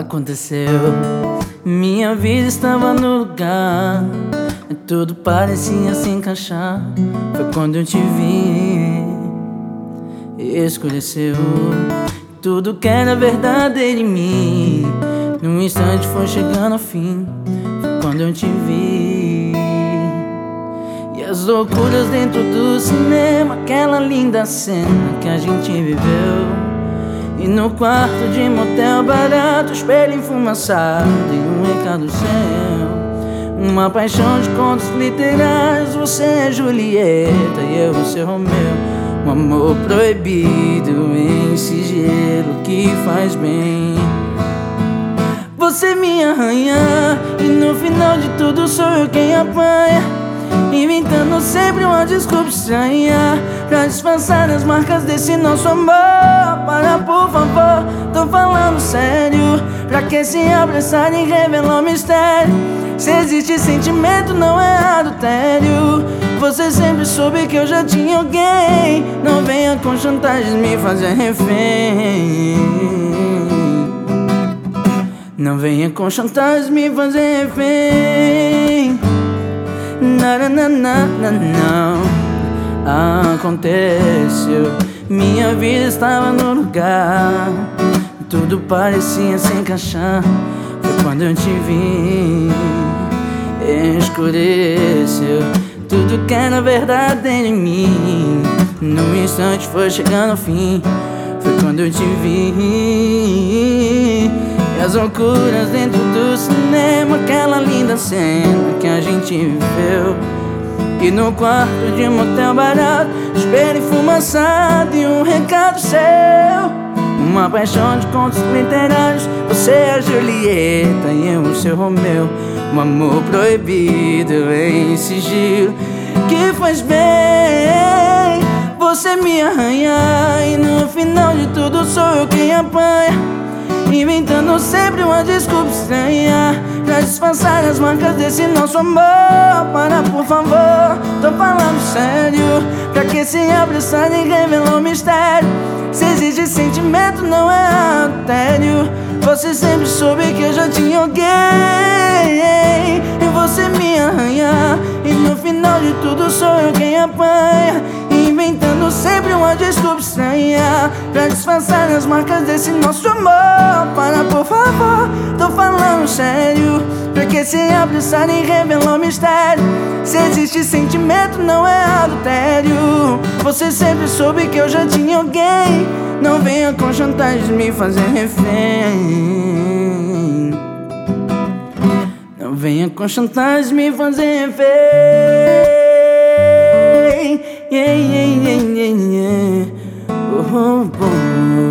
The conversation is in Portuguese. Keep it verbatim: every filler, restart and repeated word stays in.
Aconteceu, minha vida estava no lugar, tudo parecia se encaixar. Foi quando eu te vi, escureceu tudo que era verdadeiro em mim. Num instante foi chegando ao fim, foi quando eu te vi. E as loucuras dentro do cinema, aquela linda cena que a gente viveu. E no quarto de motel barato, espelho enfumaçado e um recado seu. Uma paixão de contos literários, você é Julieta e eu vou ser Romeu. Um amor proibido em sigilo que faz bem. Você me arranha e no final de tudo sou eu quem apanha, inventando sempre uma desculpa estranha pra disfarçar as marcas desse nosso amor. Para, por favor, tô falando sério. Pra que se apressar em revelar o mistério? Se existe sentimento, não é adultério. Você sempre soube que eu já tinha alguém. Não venha com chantagens me fazer refém. Não venha com chantagens me fazer refém. Não, não, não, não, não. Aconteceu, minha vida estava no lugar, tudo parecia se encaixar. Foi quando eu te vi, escureceu tudo que era verdadeiro em mim. Num instante foi chegando ao fim, foi quando eu te vi. E as loucuras dentro do cinema, aquela linda cena que a gente viveu. E no quarto de motel barato, espelho enfumaçado e um recado seu. Uma paixão de contos literários, você é a Julieta e eu o seu Romeu. Um amor proibido em sigilo que faz bem. Você me arranha e no final de tudo sou eu quem apanha, inventando sempre uma desculpa estranha pra disfarçar as marcas desse nosso amor. Para, por favor, tô falando sério. Pra que se apressar em revelar o mistério? Se existe sentimento, não é adultério. Você sempre soube que eu já tinha alguém. E você me arranha e no final de tudo sou eu quem apanha, inventando sempre uma desculpa estranha pra disfarçar as marcas desse nosso amor. Para, por favor, tô falando sério. Pra que se apressar em revelar o mistério? Se existe sentimento, não é adultério. Você sempre soube que eu já tinha alguém. Não venha com chantagens me fazer refém. Não venha com chantagens me fazer refém. Yeah, yeah, yeah, yeah, yeah. Oh, oh, oh.